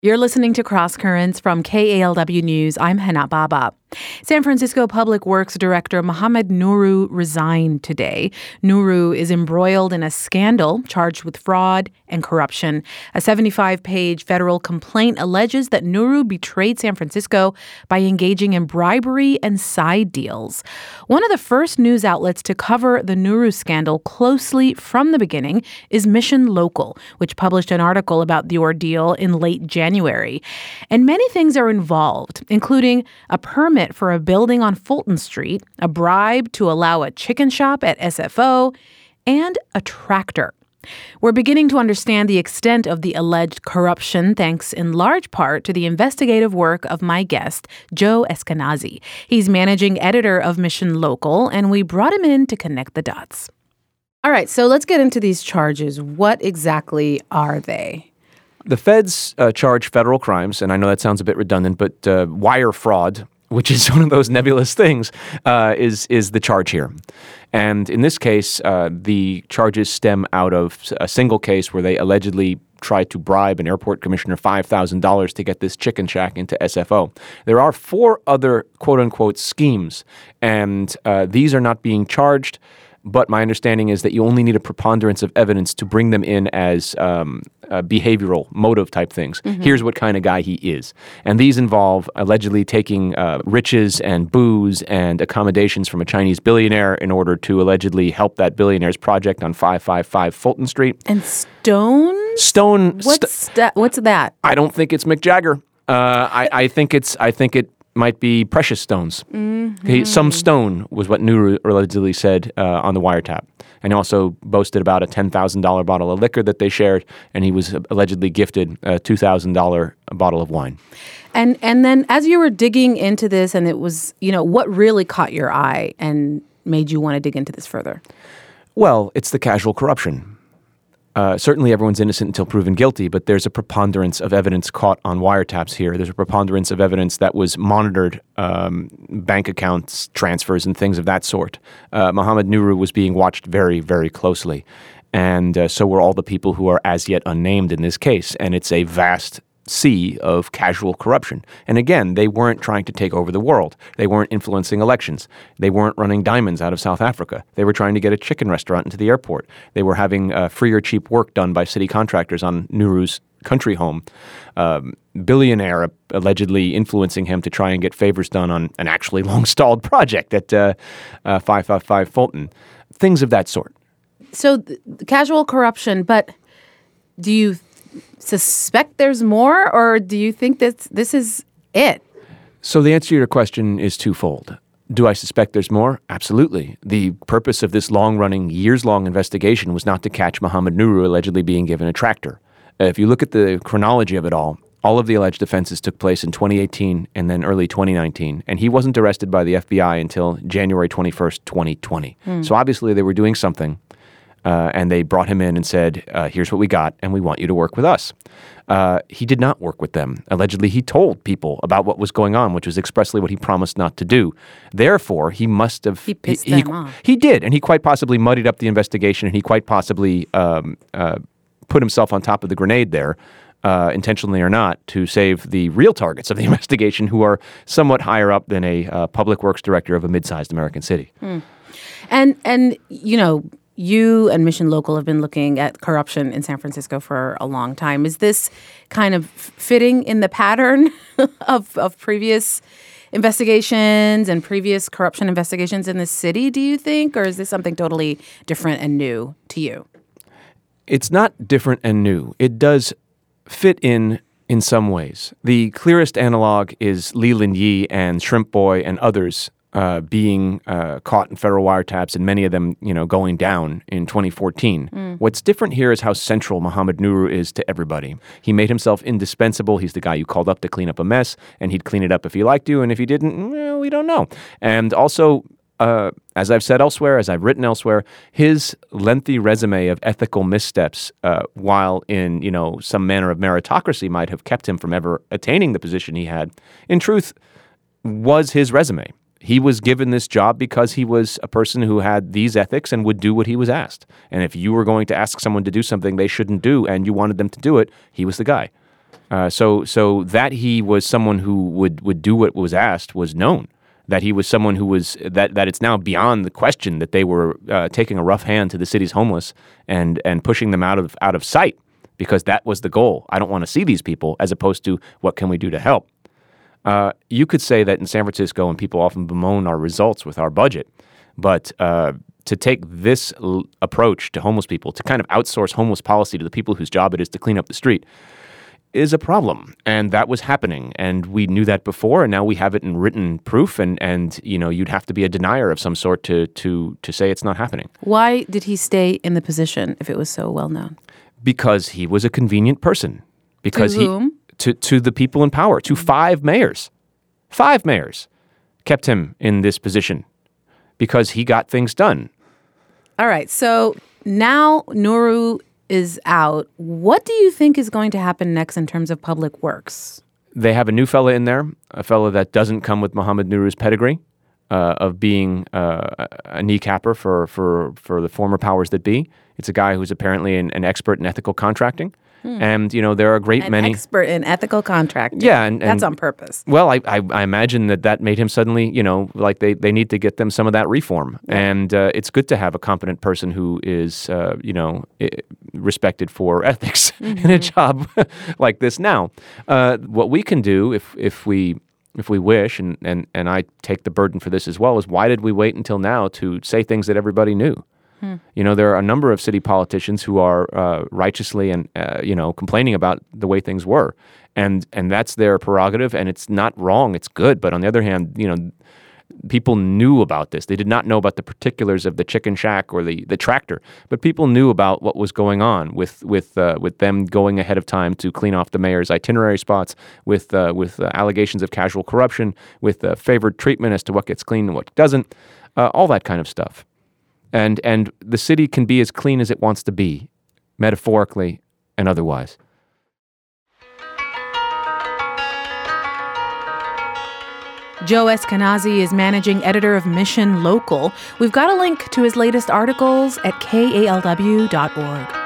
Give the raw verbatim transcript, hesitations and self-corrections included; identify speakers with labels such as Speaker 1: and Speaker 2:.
Speaker 1: You're listening to Cross Currents from K A L W News. I'm Hana Baba. San Francisco Public Works Director Mohamed Nuru resigned today. Nuru is embroiled in a scandal charged with fraud and corruption. A seventy-five page federal complaint alleges that Nuru betrayed San Francisco by engaging in bribery and side deals. One of the first news outlets to cover the Nuru scandal closely from the beginning is Mission Local, which published an article about the ordeal in late January. And many things are involved, including a permit for a building on Fulton Street, a bribe to allow a chicken shop at S F O, and a tractor. We're beginning to understand the extent of the alleged corruption thanks in large part to the investigative work of my guest, Joe Eskenazi. He's managing editor of Mission Local, and we brought him in to connect the dots. All right, so let's get into these charges. What exactly are they?
Speaker 2: The feds uh, charge federal crimes, and I know that sounds a bit redundant, but uh, wire fraud, which is one of those nebulous things, uh, is is the charge here. And in this case, uh, the charges stem out of a single case where they allegedly tried to bribe an airport commissioner five thousand dollars to get this chicken shack into S F O. There are four other quote-unquote schemes, and uh, these are not being charged. But my understanding is that you only need a preponderance of evidence to bring them in as um, uh, behavioral, motive type things. Mm-hmm. Here's what kind of guy he is. And these involve allegedly taking uh, riches and booze and accommodations from a Chinese billionaire in order to allegedly help that billionaire's project on five five five Fulton Street.
Speaker 1: And Stone?
Speaker 2: Stone.
Speaker 1: What's, st- that? What's that?
Speaker 2: I don't think it's Mick Jagger. Uh, I, I think it's. I think it. might be precious stones. Mm-hmm. He, some stone was what Nuru allegedly said uh, on the wiretap. And he also boasted about a ten thousand dollars bottle of liquor that they shared, and he was allegedly gifted a two thousand dollars bottle of wine.
Speaker 1: And and then as you were digging into this, and it was, you know, what really caught your eye and made you want to dig into this further?
Speaker 2: Well, it's the casual corruption. Uh, certainly everyone's innocent until proven guilty, but there's a preponderance of evidence caught on wiretaps here. There's a preponderance of evidence that was monitored, um, bank accounts, transfers, and things of that sort. Uh, Mohamed Nuru was being watched very, very closely. And uh, so were all the people who are as yet unnamed in this case. And it's a vast sea of casual corruption. And again, they weren't trying to take over the world. They weren't influencing elections. They weren't running diamonds out of South Africa. They were trying to get a chicken restaurant into the airport. They were having uh, free or cheap work done by city contractors on Nuru's country home. Um, billionaire allegedly influencing him to try and get favors done on an actually long-stalled project at uh, uh, five five five Fulton. Things of that sort.
Speaker 1: So th- casual corruption, but do you suspect there's more, or do you think that this is it?
Speaker 2: So the answer to your question is twofold. Do I suspect there's more? Absolutely. The purpose of this long-running, years-long investigation was not to catch Mohamed Nuru allegedly being given a tractor. Uh, if you look at the chronology of it all, all of the alleged offenses took place in twenty eighteen and then early twenty nineteen, and he wasn't arrested by the F B I until January twenty-first, twenty twenty. Mm. So obviously they were doing something. Uh, and they brought him in and said, uh, here's what we got, and we want you to work with us. Uh, he did not work with them. Allegedly, he told people about what was going on, which was expressly what he promised not to do. Therefore, he must have...
Speaker 1: He pissed
Speaker 2: he,
Speaker 1: them
Speaker 2: he,
Speaker 1: off.
Speaker 2: He did, and he quite possibly muddied up the investigation, and he quite possibly um, uh, put himself on top of the grenade there, uh, intentionally or not, to save the real targets of the investigation, who are somewhat higher up than a uh, public works director of a mid-sized American city.
Speaker 1: Hmm. And, and you know... You and Mission Local have been looking at corruption in San Francisco for a long time. Is this kind of fitting in the pattern of, of previous investigations and previous corruption investigations in the city, do you think? Or is this something totally different and new to you?
Speaker 2: It's not different and new. It does fit in in some ways. The clearest analog is Leland Yee and Shrimp Boy and others Uh, being uh, caught in federal wiretaps, and many of them, you know, going down in twenty fourteen. Mm. What's different here is how central Mohamed Nuru is to everybody. He made himself indispensable. He's the guy you called up to clean up a mess, and he'd clean it up if he liked to, and if he didn't, well, we don't know. And also, uh, as I've said elsewhere, as I've written elsewhere, his lengthy resume of ethical missteps, uh, while in, you know, some manner of meritocracy might have kept him from ever attaining the position he had, in truth, was his resume. He was given this job because he was a person who had these ethics and would do what he was asked. And if you were going to ask someone to do something they shouldn't do and you wanted them to do it, he was the guy. Uh, so so that he was someone who would, would do what was asked was known. That he was someone who was that that it's now beyond the question that they were uh, taking a rough hand to the city's homeless and and pushing them out of out of sight, because that was the goal. I don't want to see these people, as opposed to what can we do to help. Uh, you could say that in San Francisco, and people often bemoan our results with our budget, but uh, to take this l- approach to homeless people, to kind of outsource homeless policy to the people whose job it is to clean up the street, is a problem. And that was happening. And we knew that before, and now we have it in written proof. And, and you know, you'd have to be a denier of some sort to to to say it's not happening.
Speaker 1: Why did he stay in the position if it was so well known?
Speaker 2: Because he was a convenient person. Because
Speaker 1: to whom?
Speaker 2: he to to the people in power, to five mayors. Five mayors kept him in this position because he got things done.
Speaker 1: All right. So now Nuru is out. What do you think is going to happen next in terms of public works?
Speaker 2: They have a new fella in there, a fella that doesn't come with Mohamed Nuru's pedigree uh, of being uh, a kneecapper for, for, for the former powers that be. It's a guy who's apparently an, an expert in ethical contracting. Hmm. And, you know, there are a great
Speaker 1: an
Speaker 2: many...
Speaker 1: An expert in ethical contracting.
Speaker 2: Yeah. And, and
Speaker 1: that's on purpose.
Speaker 2: Well, I, I, I imagine that that made him suddenly, you know, like they, they need to get them some of that reform. Yeah. And uh, it's good to have a competent person who is, uh, you know, respected for ethics mm-hmm. in a job like this now. Uh, what we can do if if we... if we wish, and, and, and I take the burden for this as well, is why did we wait until now to say things that everybody knew? Hmm. You know, there are a number of city politicians who are uh, righteously and, uh, you know, complaining about the way things were. And and that's their prerogative, and it's not wrong, it's good. But on the other hand, you know, people knew about this. They did not know about the particulars of the chicken shack or the, the tractor, but people knew about what was going on with with uh, with them going ahead of time to clean off the mayor's itinerary spots, with uh, with uh, allegations of casual corruption, with uh, favored treatment as to what gets cleaned and what doesn't, uh, all that kind of stuff. And and the city can be as clean as it wants to be, metaphorically and otherwise.
Speaker 1: Joe Eskenazi is managing editor of Mission Local. We've got a link to his latest articles at K A L W dot org.